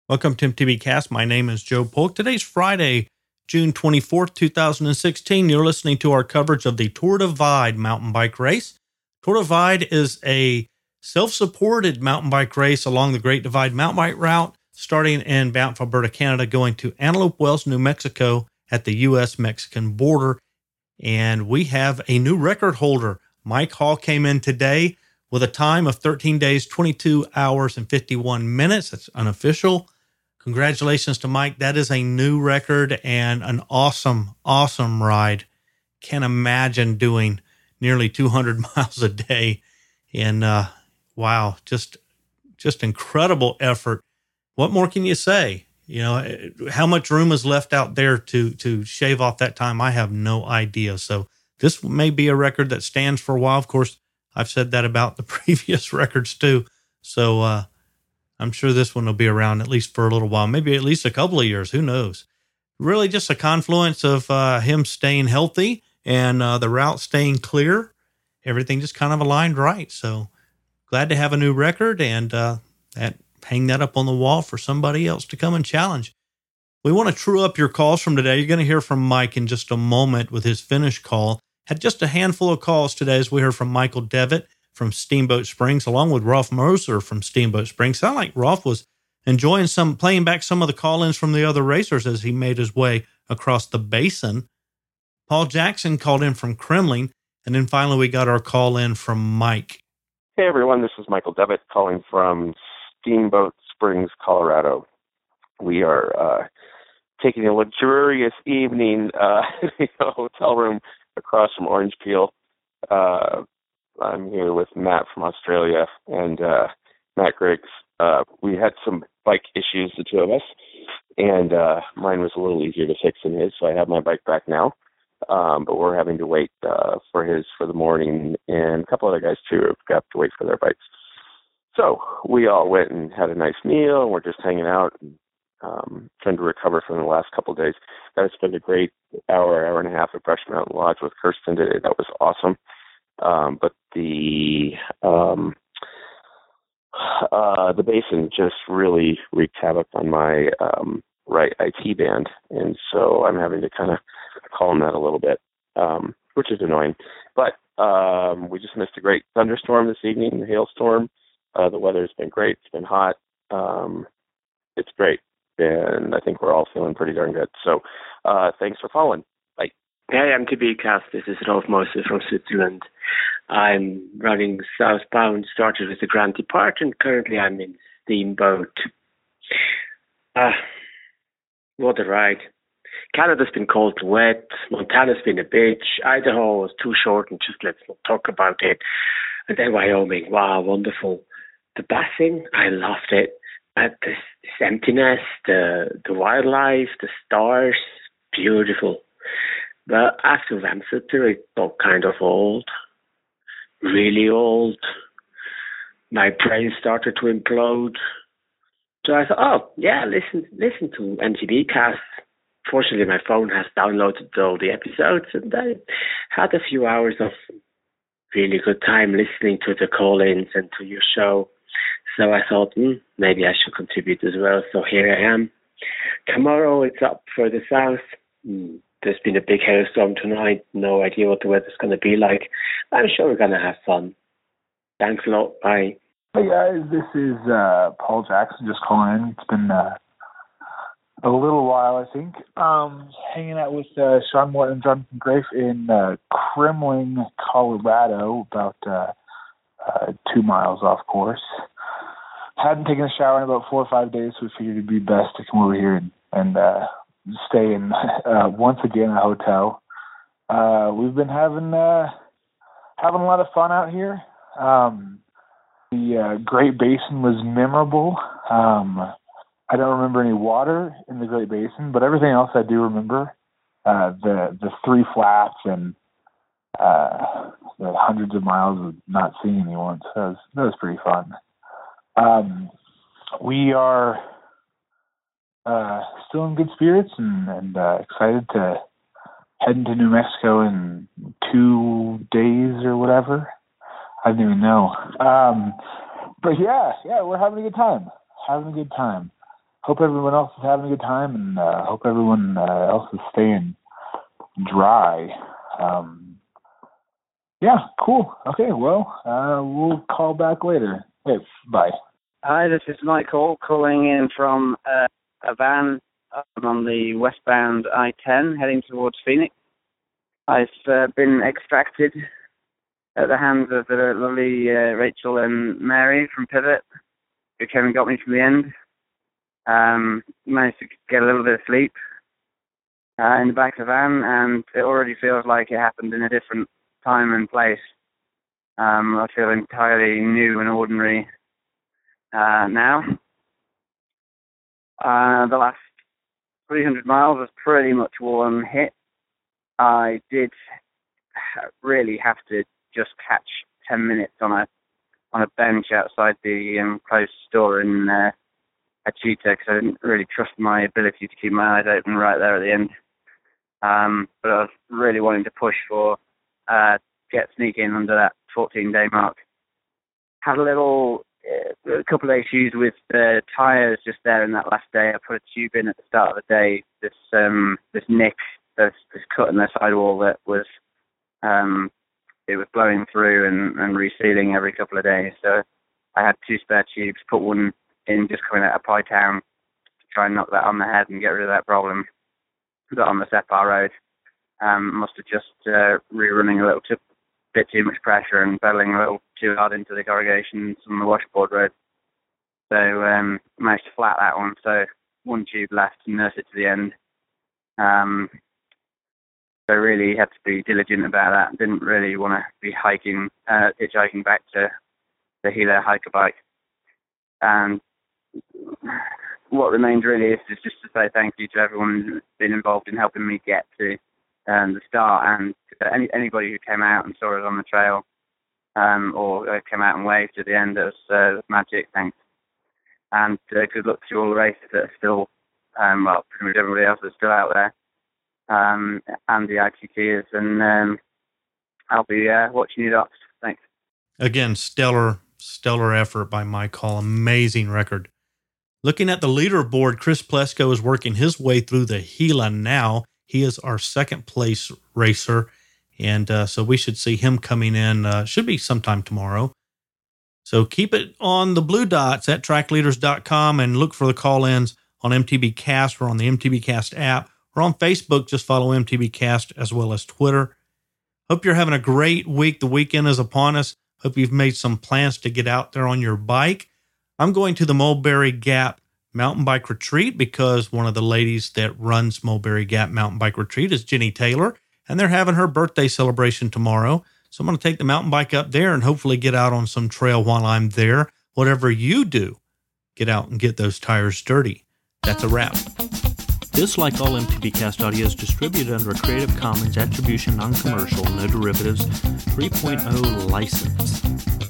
Welcome to MTB Cast. My name is Joe Polk. Today's Friday, June 24th, 2016. You're listening to our coverage of the Tour Divide mountain bike race. Tour Divide is a self-supported mountain bike race along the Great Divide mountain bike route, starting in Banff, Alberta, Canada, going to Antelope Wells, New Mexico at the U.S.-Mexican border. And we have a new record holder. Mike Hall came in today with a time of 13 days, 22 hours, and 51 minutes. That's unofficial. Congratulations to Mike. That is a new record and an awesome, awesome ride. Can't imagine doing nearly 200 miles a day. And wow, just incredible effort. What more can you say? You know, how much room is left out there to shave off that time? I have no idea. So this may be a record that stands for a while. Of course, I've said that about the previous records too. So I'm sure this one will be around at least for a little while, maybe at least a couple of years. Who knows? Really just a confluence of him staying healthy and the route staying clear. Everything just kind of aligned right. So glad to have a new record and hang that up on the wall for somebody else to come and challenge. We want to true up your calls from today. You're going to hear from Mike in just a moment with his finish call. Had just a handful of calls today as we heard from Michael Devitt from Steamboat Springs, along with Rolf Moser from Steamboat Springs. Sound like Rolf was enjoying playing back some of the call-ins from the other racers as he made his way across the basin. Paul Jackson called in from Kremling, and then finally we got our call in from Mike. Hey everyone, this is Michael Devitt calling from Steamboat Springs, Colorado. We are taking a luxurious evening in a hotel room across from Orange Peel. I'm here with Matt from Australia and Matt Griggs. We had some bike issues, the two of us, and mine was a little easier to fix than his, so I have my bike back now. But we're having to wait for his for the morning, and a couple other guys too have got to wait for their bikes. So we all went and had a nice meal, and we're just hanging out and trying to recover from the last couple of days. Got to spend a great hour and a half at Brush Mountain Lodge with Kirsten today. That was awesome. But the basin just really wreaked havoc on my right IT band, and so I'm having to kind of calm that a little bit, which is annoying. But we just missed a great thunderstorm this evening, the hailstorm. The weather's been great. It's been hot. It's great, and I think we're all feeling pretty darn good. So thanks for calling. Bye. Hey, MTB Cast. This is Rolf Moser from Switzerland. I'm running southbound, started with the Grand Depart, and currently I'm in Steamboat. What a ride. Canada's been cold and wet. Montana's been a bitch. Idaho was too short, and just let's not talk about it. And then Wyoming, wow, wonderful. The basin, I loved it. This emptiness, the wildlife, the stars, beautiful. But after Wamsutter, it got kind of old, really old. My brain started to implode. So I thought, oh, yeah, listen to MTB Cast. Fortunately, my phone has downloaded all the episodes, and I had a few hours of really good time listening to the call-ins and to your show. So I thought, maybe I should contribute as well. So here I am. Tomorrow it's up further south. There's been a big hailstorm tonight. No idea what the weather's going to be like. I'm sure we're going to have fun. Thanks a lot. Bye. Hey guys, this is Paul Jackson just calling in. It's been a little while, I think. Hanging out with Sean Morton and Jonathan Grafe in Kremling, Colorado, about 2 miles off course. Hadn't taken a shower in about 4 or 5 days, so we figured it'd be best to come over here and stay in once again a hotel. We've been having a lot of fun out here. The Great Basin was memorable. I don't remember any water in the Great Basin, but everything else I do remember. The 3 flats and the hundreds of miles of not seeing anyone. So that was pretty fun. We are still in good spirits and excited to head into New Mexico in 2 days or whatever. I don't even know. But yeah, we're having a good time. hope everyone else is having a good time, and hope everyone else is staying dry. Yeah, cool. Okay, well, we'll call back later. Okay, bye. Hi, this is Michael calling in from a van on the westbound I-10 heading towards Phoenix. I've been extracted at the hands of the lovely Rachel and Mary from Pivot, who came and got me from the end. Managed to get a little bit of sleep in the back of the van, and it already feels like it happened in a different time and place. I feel entirely new and ordinary now. The last 300 miles was pretty much one hit. I did really have to just catch 10 minutes on a bench outside the closed store in Achita, because I didn't really trust my ability to keep my eyes open right there at the end. But I was really wanting to push for sneak in under that 14-day mark. Had a couple of issues with the tyres just there in that last day. I put a tube in at the start of the day. This nick, this cut in the sidewall that was it was blowing through and resealing every couple of days. So I had 2 spare tubes, put one in just coming out of Pie Town to try and knock that on the head and get rid of that problem. Got on the Separ Road. Must have just rerunning a little bit too much pressure and pedaling a little too hard into the corrugations on the washboard road. So managed to flat that one. So 1 tube left and nurse it to the end. So really had to be diligent about that. Didn't really want to be hitchhiking back to the Gila hiker bike. And what remains really is just to say thank you to everyone who's been involved in helping me get to the start, and anybody who came out and saw us on the trail, or came out and waved at the end. It was magic. Thanks. And good luck to all the races that are still, pretty much everybody else that's still out there, and the ITTers, and I'll be watching you docs. Thanks. Again, stellar effort by Mike Hall. Amazing record. Looking at the leaderboard, Chris Plesko is working his way through the Gila now. He is our second place racer, and so we should see him coming in, should be sometime tomorrow. So keep it on the blue dots at trackleaders.com and look for the call-ins on MTB Cast or on the MTB Cast app, or on Facebook. Just follow MTB Cast as well as Twitter. Hope you're having a great week. The weekend is upon us. Hope you've made some plans to get out there on your bike. I'm going to the Mulberry Gap Mountain Bike Retreat because one of the ladies that runs Mulberry Gap Mountain Bike Retreat is Jenny Taylor, and they're having her birthday celebration tomorrow. So I'm going to take the mountain bike up there and hopefully get out on some trail while I'm there. Whatever you do, get out and get those tires dirty. That's a wrap. This, like all MTB Cast audio, is distributed under a Creative Commons Attribution Non-Commercial No Derivatives 3.0 license.